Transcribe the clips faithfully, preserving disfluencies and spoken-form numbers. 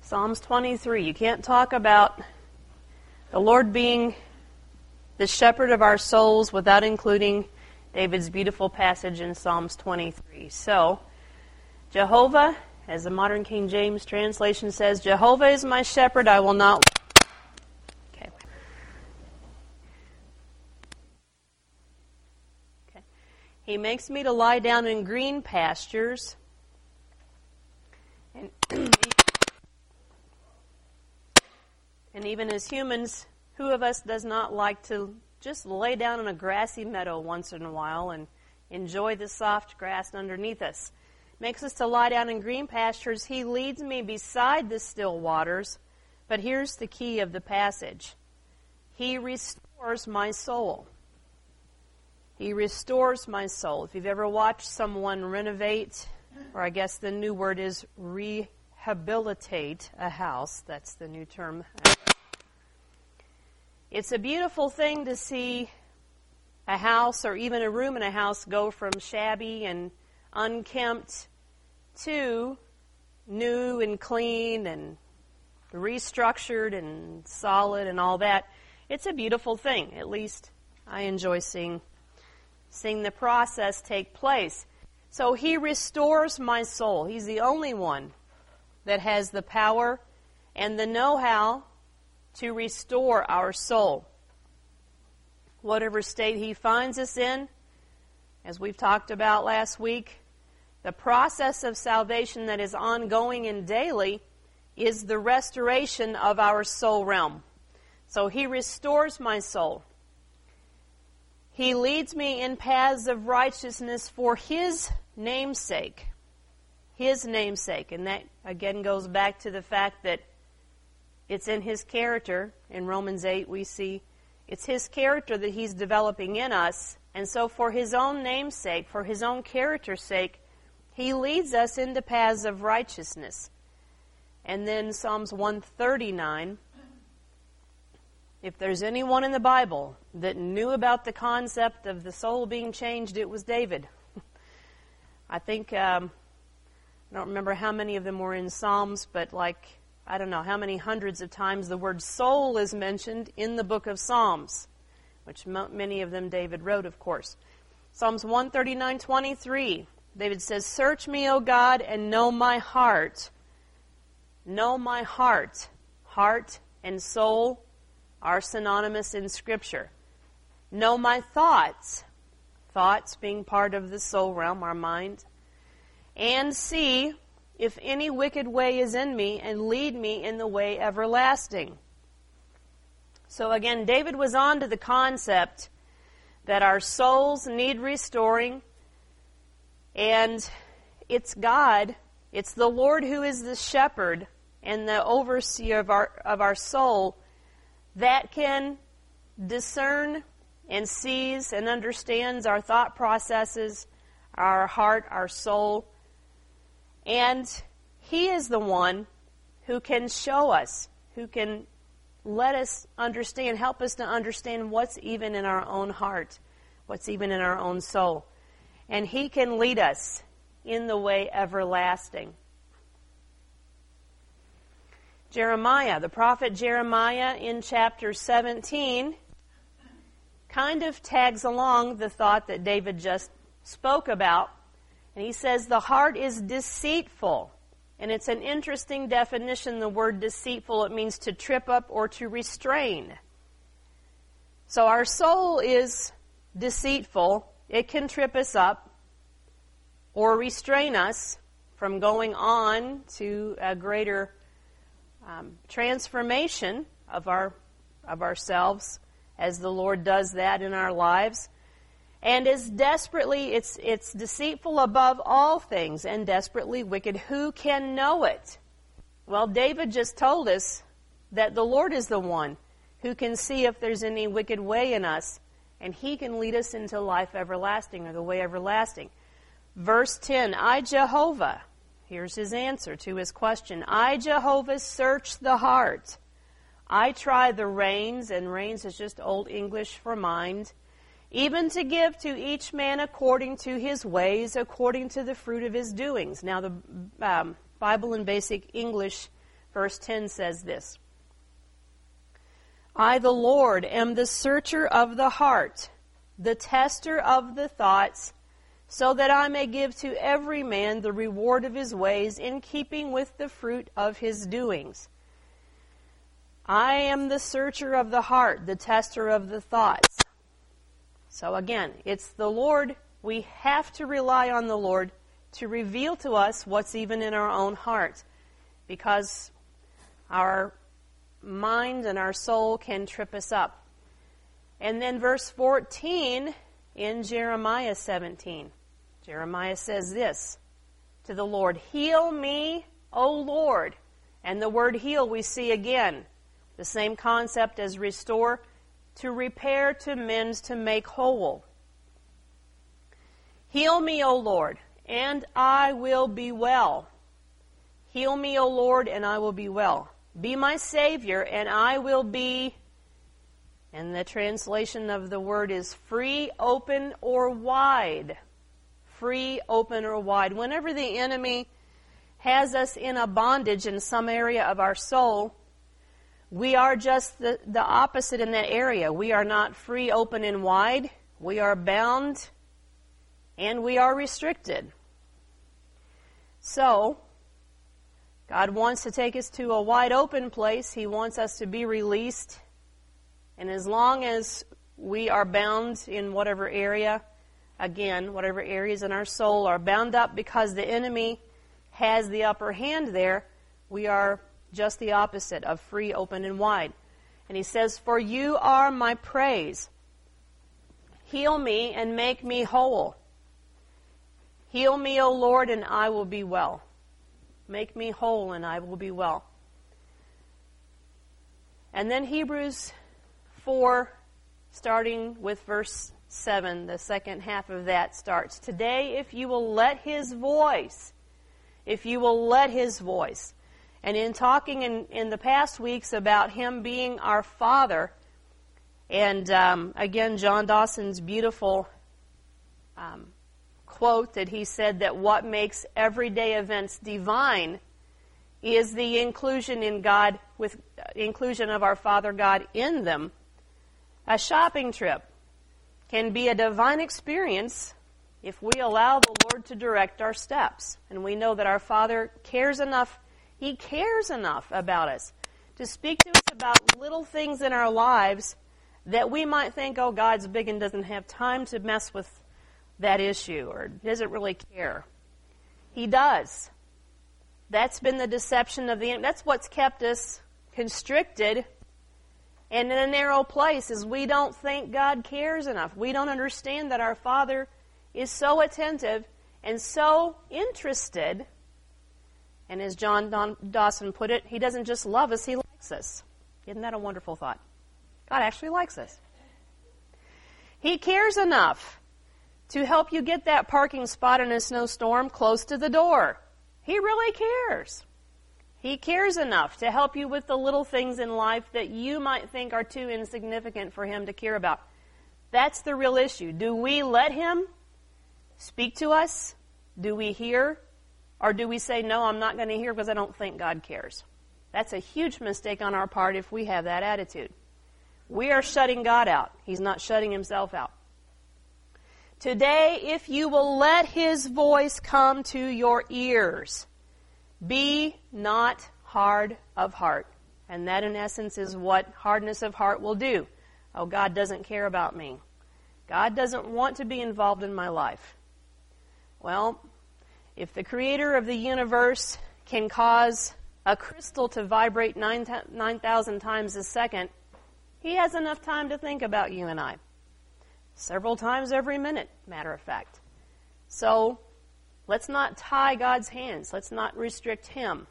Psalms twenty-three. You can't talk about the Lord being the shepherd of our souls without including David's beautiful passage in Psalms twenty-three. So, Jehovah, as the modern King James translation says, Jehovah is my shepherd, I will not... Okay. Okay. He makes me to lie down in green pastures. And, and even as humans, who of us does not like to just lay down in a grassy meadow once in a while and enjoy the soft grass underneath us? Makes us to lie down in green pastures. He leads me beside the still waters. But here's the key of the passage. He restores my soul. He restores my soul. If you've ever watched someone renovate, or I guess the new word is rehabilitate a house, that's the new term. It's a beautiful thing to see a house or even a room in a house go from shabby and unkempt to new and clean and restructured and solid and all that. It's a beautiful thing. At least I enjoy seeing seeing the process take place. So he restores my soul. He's the only one that has the power and the know-how to restore our soul. Whatever state he finds us in, as we've talked about last week, the process of salvation that is ongoing and daily is the restoration of our soul realm. So he restores my soul. He leads me in paths of righteousness for his namesake. His namesake. And that again goes back to the fact that it's in his character. In Romans eight we see it's his character that he's developing in us. And so for his own namesake, for his own character's sake, he leads us into paths of righteousness. And then Psalms one thirty-nine, if there's anyone in the Bible that knew about the concept of the soul being changed, it was David. I think, um, I don't remember how many of them were in Psalms, but like, I don't know how many hundreds of times the word soul is mentioned in the book of Psalms, which many of them David wrote, of course. Psalms one thirty-nine twenty-three. David says, "Search me, O God, and know my heart." Know my heart. Heart and soul are synonymous in Scripture. Know my thoughts. Thoughts being part of the soul realm, our mind. And see if any wicked way is in me, and lead me in the way everlasting. So again, David was on to the concept that our souls need restoring. And it's God, it's the Lord who is the shepherd and the overseer of our of our soul that can discern and sees and understands our thought processes, our heart, our soul. And he is the one who can show us, who can let us understand, help us to understand what's even in our own heart, what's even in our own soul. And he can lead us in the way everlasting. Jeremiah, the prophet Jeremiah in chapter seventeen kind of tags along the thought that David just spoke about. And he says the heart is deceitful. And it's an interesting definition, the word deceitful. It means to trip up or to restrain. So our soul is deceitful. It can trip us up or restrain us from going on to a greater um, transformation of our of ourselves as the Lord does that in our lives. And is desperately, it's it's deceitful above all things and desperately wicked. Who can know it? Well, David just told us that the Lord is the one who can see if there's any wicked way in us, and he can lead us into life everlasting, or the way everlasting. Verse ten, I, Jehovah, here's his answer to his question. I, Jehovah, search the heart. I try the reins, and reins is just Old English for mind, even to give to each man according to his ways, according to the fruit of his doings. Now, the um, Bible in Basic English Verse ten says this, I, the Lord, am the searcher of the heart, the tester of the thoughts, so that I may give to every man the reward of his ways in keeping with the fruit of his doings. I am the searcher of the heart, the tester of the thoughts. So again, it's the Lord. We have to rely on the Lord to reveal to us what's even in our own heart, because our mind and our soul can trip us up. And then verse fourteen in Jeremiah seventeen. Jeremiah says this to the Lord, Heal me, O Lord. And the word heal we see again, the same concept as restore, to repair, to mend, to make whole. Heal me, O Lord, and I will be well. Heal me, O Lord, and I will be well. Be my Savior, and I will be, and the translation of the word is free, open, or wide. Free, open, or wide. Whenever the enemy has us in a bondage in some area of our soul, we are just the, the opposite in that area. We are not free, open, and wide. We are bound, and we are restricted. So, God wants to take us to a wide open place. He wants us to be released. And as long as we are bound in whatever area, again, whatever areas in our soul are bound up because the enemy has the upper hand there, we are just the opposite of free, open, and wide. And he says, For you are my praise. Heal me and make me whole. Heal me, O Lord, and I will be well. Make me whole, and I will be well. And then Hebrews four, starting with verse seven, the second half of that starts. Today, if you will let his voice, if you will let his voice. And in talking in, in the past weeks about him being our Father, and um, again, John Dawson's beautiful um, quote that he said that what makes everyday events divine is the inclusion in God, with uh, inclusion of our Father God in them. A shopping trip can be a divine experience if we allow the Lord to direct our steps. And we know that our Father cares enough, He cares enough about us to speak to us about little things in our lives that we might think, oh, God's big and doesn't have time to mess with that issue or doesn't really care. He does. That's been the deception of the enemy. That's what's kept us constricted and in a narrow place, is we don't think God cares enough. We don't understand that our Father is so attentive and so interested. And as John Don- Dawson put it, He doesn't just love us, He likes us. Isn't that a wonderful thought? God actually likes us. He cares enough to help you get that parking spot in a snowstorm close to the door. He really cares. He cares enough to help you with the little things in life that you might think are too insignificant for Him to care about. That's the real issue. Do we let Him speak to us? Do we hear? Or do we say, no, I'm not going to hear because I don't think God cares? That's a huge mistake on our part if we have that attitude. We are shutting God out. He's not shutting Himself out. Today, if you will let His voice come to your ears, be not hard of heart. And that, in essence, is what hardness of heart will do. Oh, God doesn't care about me. God doesn't want to be involved in my life. Well, if the Creator of the universe can cause a crystal to vibrate nine thousand times a second, He has enough time to think about you and I. Several times every minute, matter of fact. So, let's not tie God's hands. Let's not restrict Him.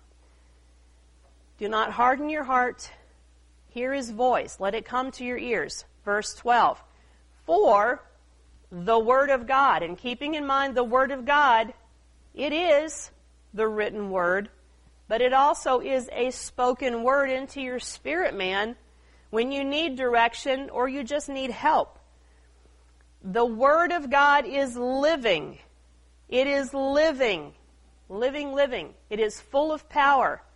Do not harden your heart. Hear His voice. Let it come to your ears. Verse twelve. For the Word of God, and keeping in mind the Word of God, it is the written Word, but it also is a spoken word into your spirit, man, when you need direction or you just need help. The Word of God is living. It is living. Living, living. It is full of power.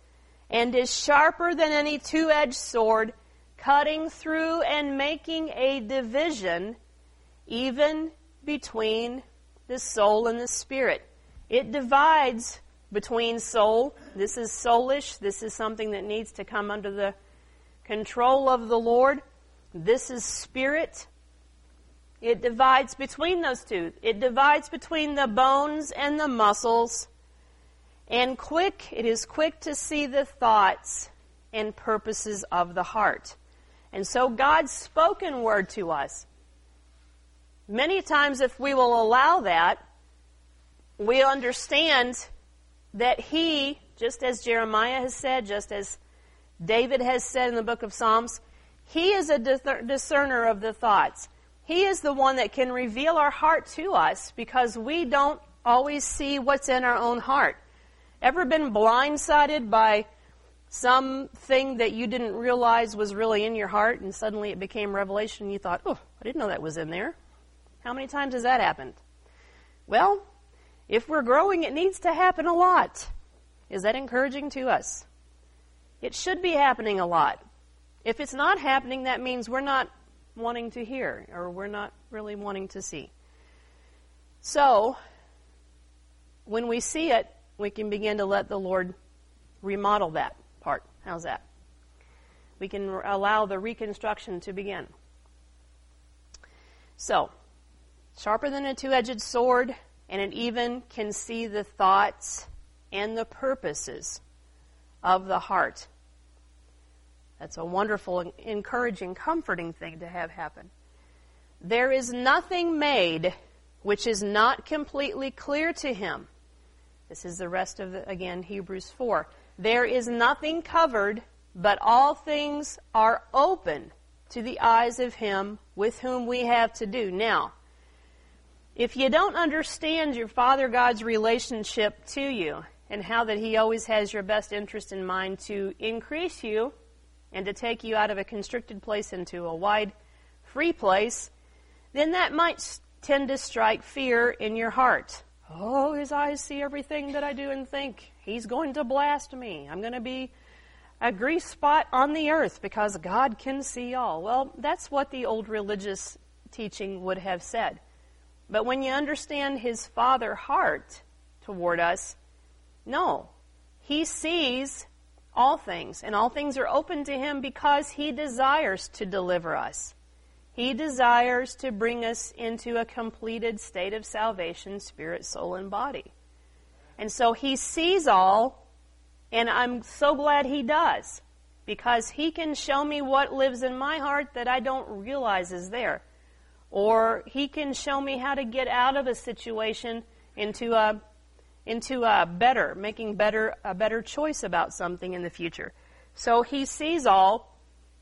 and is sharper than any two-edged sword, cutting through and making a division even between the soul and the spirit. It divides between soul. This is soulish. This is something that needs to come under the control of the Lord. This is spirit. It divides between those two. It divides between the bones and the muscles. And quick, it is quick to see the thoughts and purposes of the heart. And so God's spoken word to us. Many times, if we will allow that, we understand that He, just as Jeremiah has said, just as David has said in the book of Psalms, He is a discerner of the thoughts. He is the one that can reveal our heart to us because we don't always see what's in our own heart. Ever been blindsided by something that you didn't realize was really in your heart and suddenly it became revelation and you thought, oh, I didn't know that was in there? How many times has that happened? Well, if we're growing, it needs to happen a lot. Is that encouraging to us? It should be happening a lot. If it's not happening, that means we're not wanting to hear or we're not really wanting to see. So, when we see it, we can begin to let the Lord remodel that part. How's that? We can allow the reconstruction to begin. So, sharper than a two-edged sword, and it even can see the thoughts and the purposes of the heart. That's a wonderful, encouraging, comforting thing to have happen. There is nothing made which is not completely clear to Him. This is the rest of, the, again, Hebrews four. There is nothing covered, but all things are open to the eyes of Him with whom we have to do. Now, if you don't understand your Father God's relationship to you and how that He always has your best interest in mind to increase you and to take you out of a constricted place into a wide, free place, then that might tend to strike fear in your heart. Oh, His eyes see everything that I do and think. He's going to blast me. I'm going to be a grease spot on the earth because God can see all. Well, that's what the old religious teaching would have said. But when you understand His Father heart toward us, no. He sees all things, and all things are open to Him because He desires to deliver us. He desires to bring us into a completed state of salvation, spirit, soul, and body. And so He sees all, and I'm so glad He does, because He can show me what lives in my heart that I don't realize is there. Or He can show me how to get out of a situation into a into a better, making better a better choice about something in the future. So He sees all.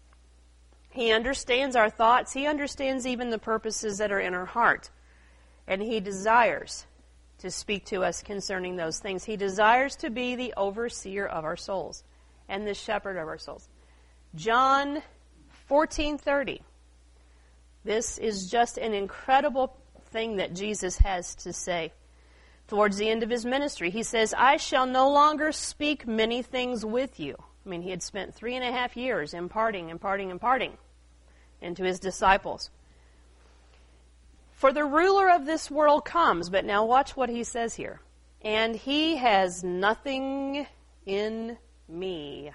He understands our thoughts. He understands even the purposes that are in our heart. And He desires to speak to us concerning those things. He desires to be the overseer of our souls and the shepherd of our souls. John fourteen thirty. This is just an incredible thing that Jesus has to say. Towards the end of His ministry, He says, I shall no longer speak many things with you. I mean, He had spent three and a half years imparting, imparting, imparting into His disciples. For the ruler of this world comes, but now watch what He says here. And He has nothing in me.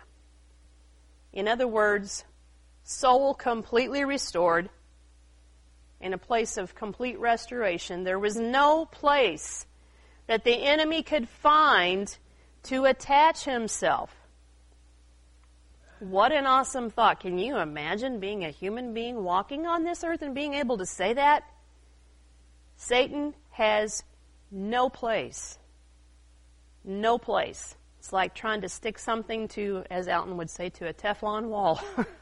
In other words, soul completely restored, in a place of complete restoration. There was no place that the enemy could find to attach himself. What an awesome thought. Can you imagine being a human being walking on this earth and being able to say that? Satan has no place. No place. It's like trying to stick something to, as Alton would say, to a Teflon wall.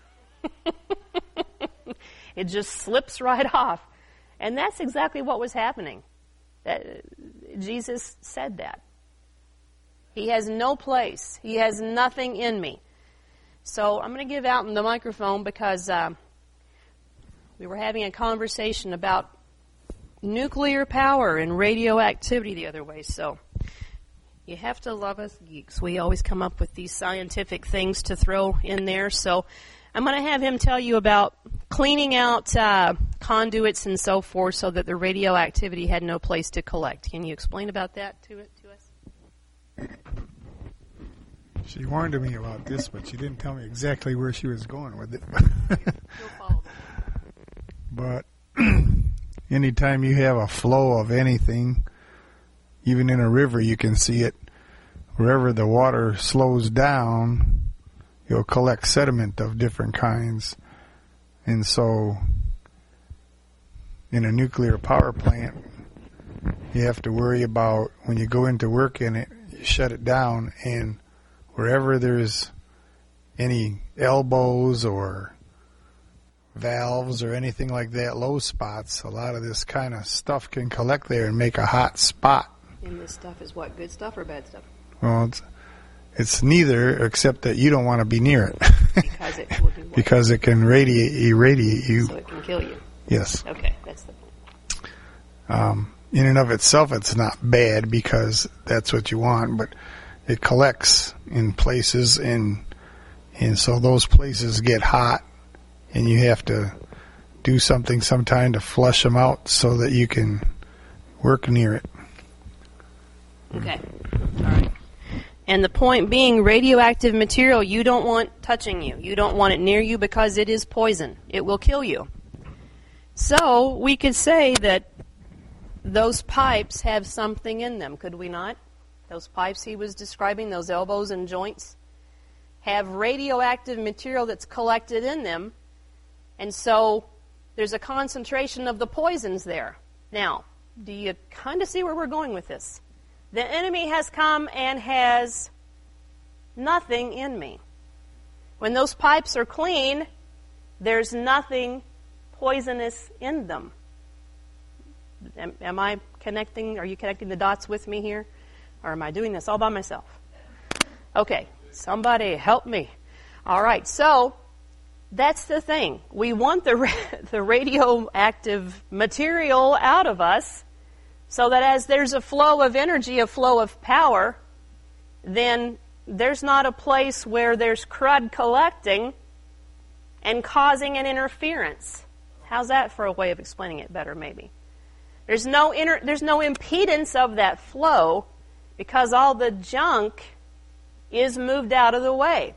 It just slips right off. And that's exactly what was happening. That, Jesus said that. He has no place. He has nothing in me. So I'm going to give Alton the microphone because uh, we were having a conversation about nuclear power and radioactivity the other way. So You have to love us geeks. We always come up with these scientific things to throw in there. So I'm going to have him tell you about cleaning out uh, conduits and so forth so that the radioactivity had no place to collect. Can you explain about that to, it, to us? She warned me about this, but she didn't tell me exactly where she was going with it. But anytime you have a flow of anything, even in a river, you can see it. Wherever the water slows down, you'll collect sediment of different kinds. And so, in a nuclear power plant, you have to worry about when you go into work in it, you shut it down, and wherever there's any elbows or valves or anything like that, low spots, a lot of this kind of stuff can collect there and make a hot spot. And this stuff is what, good stuff or bad stuff? Well, it's, it's neither, except that you don't want to be near it. Because it will do what? Because it can radiate, irradiate you. So it can kill you. Yes. Okay, that's the point. Um, in and of itself, it's not bad because that's what you want, but it collects in places, and and so those places get hot, and you have to do something sometime to flush them out so that you can work near it. Okay. All right. And the point being, radioactive material you don't want touching you. You don't want it near you because it is poison. It will kill you. So we could say that those pipes have something in them, could we not? Those pipes he was describing, those elbows and joints, have radioactive material that's collected in them. And so there's a concentration of the poisons there. Now, do you kind of see where we're going with this? The enemy has come and has nothing in me. When those pipes are clean, there's nothing poisonous in them. Am, am I connecting? Are you connecting the dots with me here? Or am I doing this all by myself? Okay, somebody help me. All right, so that's the thing. We want the the radioactive material out of us, so that as there's a flow of energy, a flow of power, then there's not a place where there's crud collecting and causing an interference. How's that for a way of explaining it better, maybe? There's no inter- there's no impedance of that flow because all the junk is moved out of the way.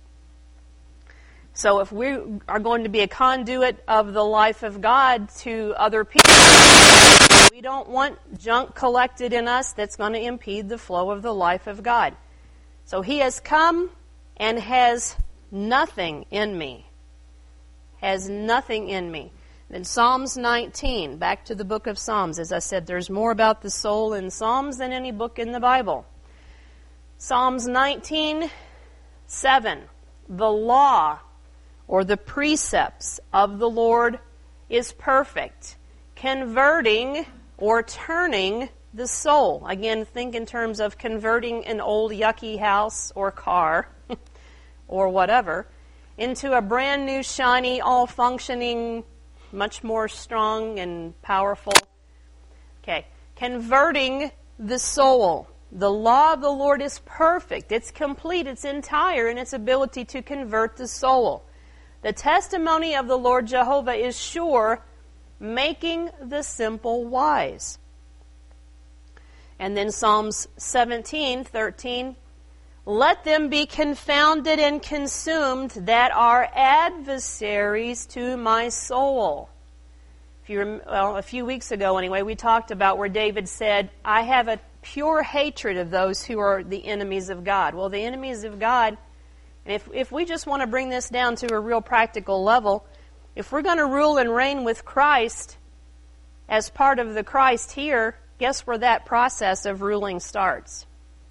So if we are going to be a conduit of the life of God to other people, we don't want junk collected in us that's going to impede the flow of the life of God. So he has come and has nothing in me. Has nothing in me. Then Psalms nineteen, back to the book of Psalms. As I said, there's more about the soul in Psalms than any book in the Bible. Psalms nineteen, seven. The law or the precepts of the Lord is perfect, converting or turning the soul. Again, think in terms of converting an old yucky house or car or whatever into a brand new, shiny, all-functioning, much more strong and powerful. Okay, converting the soul. The law of the Lord is perfect. It's complete. It's entire in its ability to convert the soul. The testimony of the Lord Jehovah is sure, making the simple wise. And then Psalms seventeen, thirteen. Let them be confounded and consumed that are adversaries to my soul. If you rem- well, a few weeks ago anyway, we talked about where David said, I have a pure hatred of those who are the enemies of God. Well, the enemies of God, and if, if we just want to bring this down to a real practical level, if we're going to rule and reign with Christ as part of the Christ here, guess where that process of ruling starts?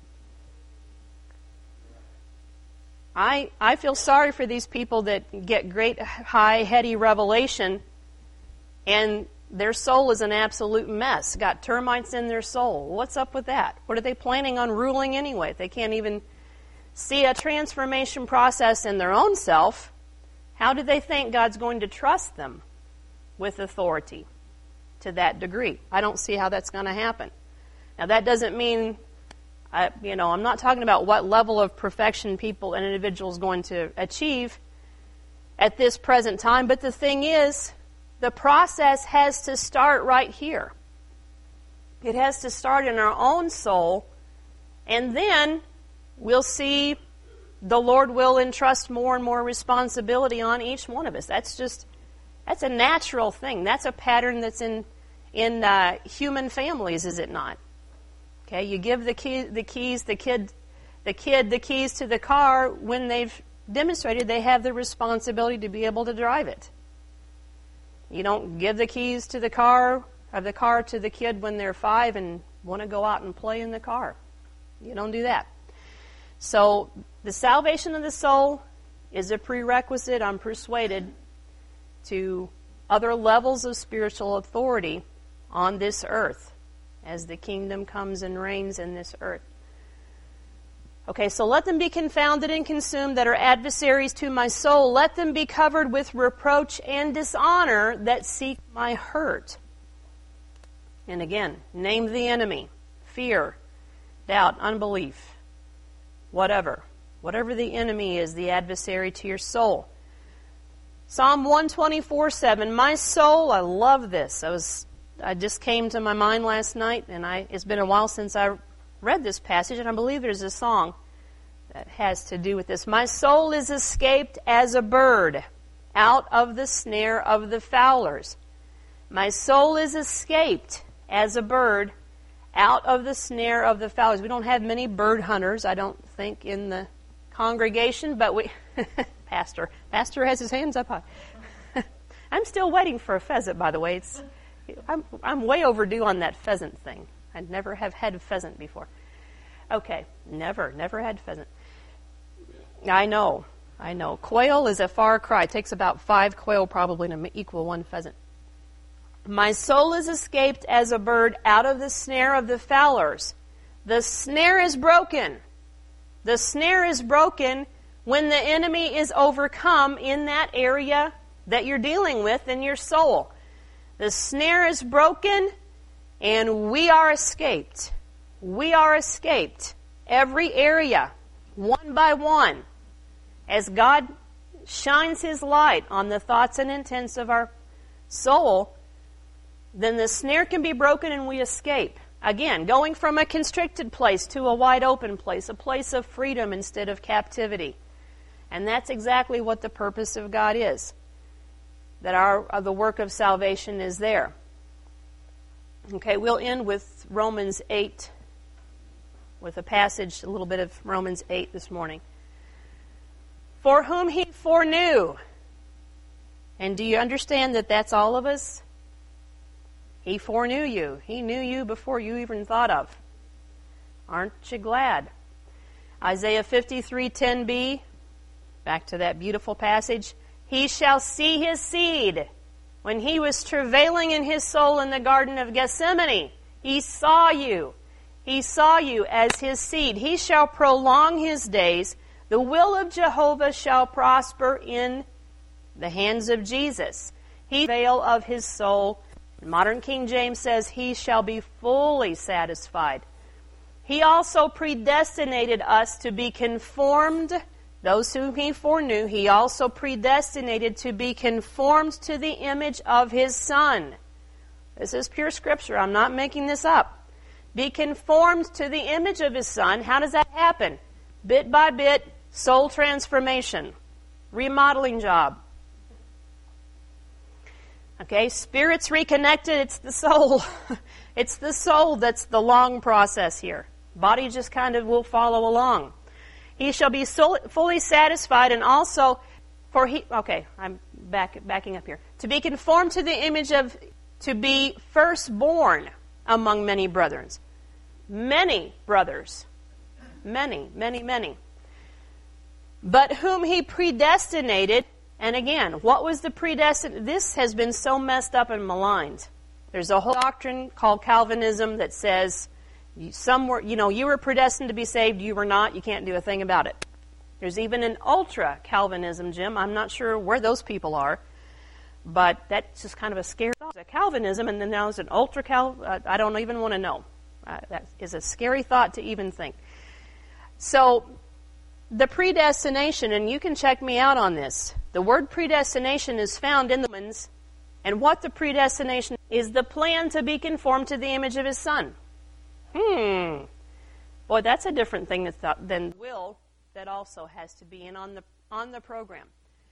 I I feel sorry for these people that get great, high, heady revelation, and their soul is an absolute mess. Got termites in their soul. What's up with that? What are they planning on ruling anyway? If they can't even see a transformation process in their own self, how do they think God's going to trust them with authority to that degree? I don't see how that's going to happen. Now, that doesn't mean I, you know, I'm not talking about what level of perfection people and individuals going to achieve at this present time, but the thing is, the process has to start right here. It has to start in our own soul, and then we'll see the Lord will entrust more and more responsibility on each one of us. That's just, that's a natural thing. That's a pattern that's in in uh, human families, is it not? Okay, you give the key, the keys, the kid, the kid, the keys to the car when they've demonstrated they have the responsibility to be able to drive it. You don't give the keys to the car of the car to the kid when they're five and want to go out and play in the car. You don't do that. So the salvation of the soul is a prerequisite, I'm persuaded, to other levels of spiritual authority on this earth as the kingdom comes and reigns in this earth. Okay, so let them be confounded and consumed that are adversaries to my soul. Let them be covered with reproach and dishonor that seek my hurt. And again, name the enemy. Fear, doubt, unbelief, whatever. Whatever the enemy is, the adversary to your soul. Psalm one twenty-four seven, my soul, I love this. I was, I just came to my mind last night, and I, it's been a while since I read this passage, and I believe there's a song that has to do with this. My soul is escaped as a bird out of the snare of the fowlers. My soul is escaped as a bird out of the snare of the fowlers. We don't have many bird hunters, I don't think, in the congregation, but we... Pastor. Pastor has his hands up high. I'm still waiting for a pheasant, by the way. It's, I'm, I'm way overdue on that pheasant thing. I never have had a pheasant before. Okay, never, never had pheasant. I know, I know. Quail is a far cry. It takes about five quail probably to equal one pheasant. My soul is escaped as a bird out of the snare of the fowlers. The snare is broken. The snare is broken when the enemy is overcome in that area that you're dealing with in your soul. The snare is broken and we are escaped. We are escaped. Every area, one by one, as God shines His light on the thoughts and intents of our soul, then the snare can be broken and we escape. Again, going from a constricted place to a wide open place, a place of freedom instead of captivity. And that's exactly what the purpose of God is. That our uh, the work of salvation is there. Okay, we'll end with Romans eight, with a passage, a little bit of Romans eight this morning. For whom He foreknew. And do you understand that that's all of us? He foreknew you. He knew you before you even thought of. Aren't you glad? Isaiah fifty-three ten b, back to that beautiful passage. He shall see His seed. When He was travailing in His soul in the Garden of Gethsemane, He saw you. He saw you as His seed. He shall prolong His days. The will of Jehovah shall prosper in the hands of Jesus. He veil of His soul. Modern King James says, He shall be fully satisfied. He also predestinated us to be conformed. Those whom He foreknew, He also predestinated to be conformed to the image of His Son. This is pure Scripture. I'm not making this up. Be conformed to the image of His Son. How does that happen? Bit by bit, soul transformation, remodeling job. Okay, spirit's reconnected, it's the soul. It's the soul that's the long process here. Body just kind of will follow along. He shall be so, fully satisfied, and also for he, okay, I'm back, backing up here. To be conformed to the image of, to be firstborn among many brethren. Many brothers. Many, many, many. But whom He predestinated. And again, what was the predestined? This has been so messed up and maligned. There's a whole doctrine called Calvinism that says, you, some were, you know, you were predestined to be saved, you were not, you can't do a thing about it. There's even an ultra-Calvinism, Jim. I'm not sure where those people are, but that's just kind of a scary thought. There's a Calvinism, and then now there's an ultra-Cal, uh, I don't even want to know. Uh, that is a scary thought to even think. So, the predestination, and you can check me out on this, the word predestination is found in the Romans, and what the predestination is the plan to be conformed to the image of His Son. Hmm. Boy, that's a different thing than will that also has to be in on the on the program.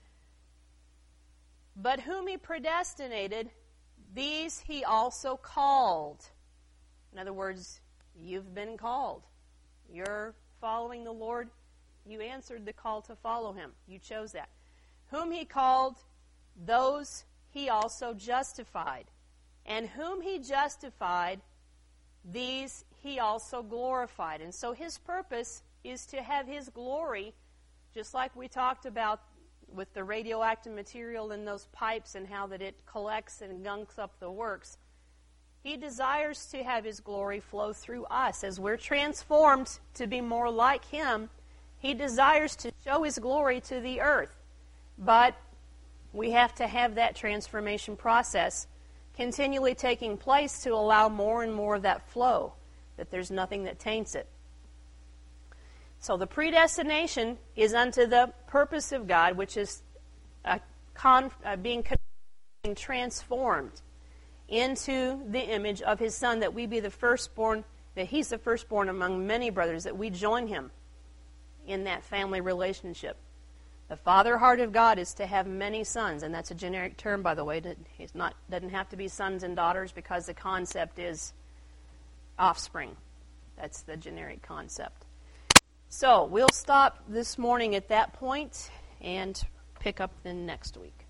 But whom He predestinated, these He also called. In other words, you've been called. You're following the Lord. You answered the call to follow Him. You chose that. Whom He called, those He also justified. And whom He justified, these He also glorified. And so His purpose is to have His glory, just like we talked about with the radioactive material in those pipes and how that it collects and gunks up the works. He desires to have His glory flow through us. As we're transformed to be more like Him, He desires to show His glory to the earth. But we have to have that transformation process continually taking place to allow more and more of that flow, that there's nothing that taints it. So the predestination is unto the purpose of God, which is a con, uh, being transformed into the image of His Son, that we be the firstborn, that He's the firstborn among many brothers, that we join Him in that family relationship. The father heart of God is to have many sons, and that's a generic term, by the way. It's not doesn't have to be sons and daughters, because the concept is offspring. That's the generic concept. So we'll stop this morning at that point and pick up then next week.